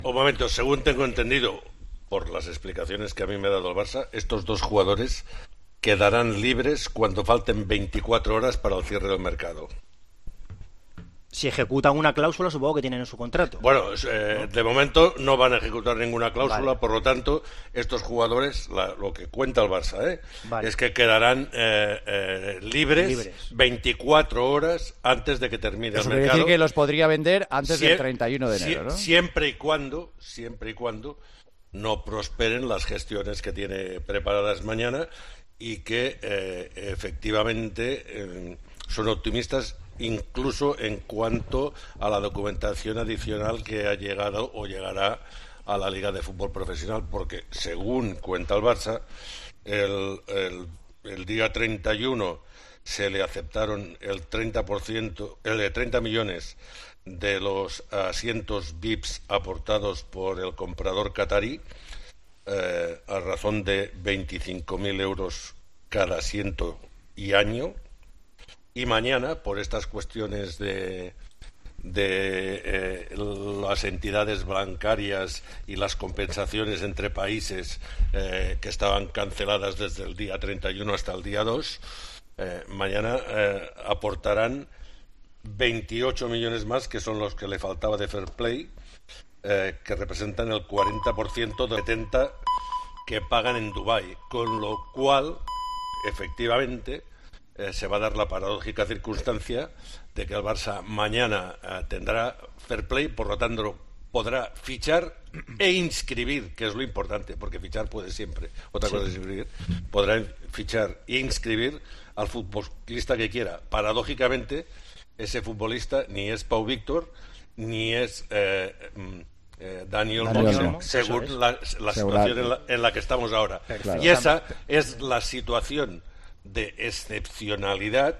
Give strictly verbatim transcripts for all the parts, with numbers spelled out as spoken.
Un momento, según tengo entendido, por las explicaciones que a mí me ha dado el Barça, estos dos jugadores quedarán libres cuando falten veinticuatro horas para el cierre del mercado. Si ejecutan una cláusula, supongo que tienen en su contrato. Bueno, eh, de momento no van a ejecutar ninguna cláusula, vale. Por lo tanto, estos jugadores, la, lo que cuenta el Barça, ¿eh? Vale. es que quedarán eh, eh, libres, libres veinticuatro horas antes de que termine Eso el mercado. Eso quiere decir que los podría vender antes Sie- del treinta y uno de enero, ¿no? Siempre y cuando, siempre y cuando no prosperen las gestiones que tiene preparadas mañana y que eh, efectivamente eh, son optimistas incluso en cuanto a la documentación adicional que ha llegado o llegará a la Liga de Fútbol Profesional, porque según cuenta el Barça, el, el, el día treinta y uno se le aceptaron el treinta por ciento, el de treinta millones de los asientos V I Ps aportados por el comprador catarí, eh, a razón de veinticinco mil euros cada asiento y año. Y mañana, por estas cuestiones de, de eh, las entidades bancarias y las compensaciones entre países eh, que estaban canceladas desde el día treinta y uno hasta el día dos, eh, mañana eh, aportarán veintiocho millones más, que son los que le faltaba de Fair Play, eh, que representan el cuarenta por ciento de setenta que pagan en Dubái, con lo cual, efectivamente, Eh, se va a dar la paradójica circunstancia de que el Barça mañana eh, tendrá fair play, por lo tanto podrá fichar e inscribir, que es lo importante, porque fichar puede siempre, otra sí. cosa es inscribir, podrá fichar e inscribir al futbolista que quiera. Paradójicamente, ese futbolista ni es Pau Víctor, ni es eh, eh, Daniel Olmo, según es. la, la situación en la, en la que estamos ahora. Claro. Y esa es la situación de excepcionalidad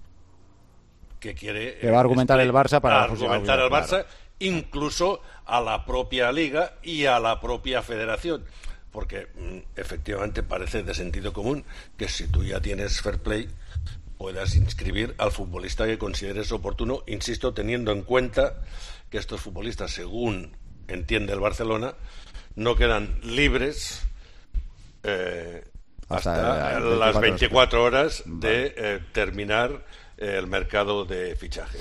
que quiere que va a argumentar eh, el Barça para argumentar el Barça, claro. incluso a la propia Liga y a la propia Federación, porque mm, efectivamente parece de sentido común que si tú ya tienes fair play puedas inscribir al futbolista que consideres oportuno, insisto, teniendo en cuenta que estos futbolistas, según entiende el Barcelona, no quedan libres eh, hasta, hasta las veinticuatro horas de eh, terminar el mercado de fichajes.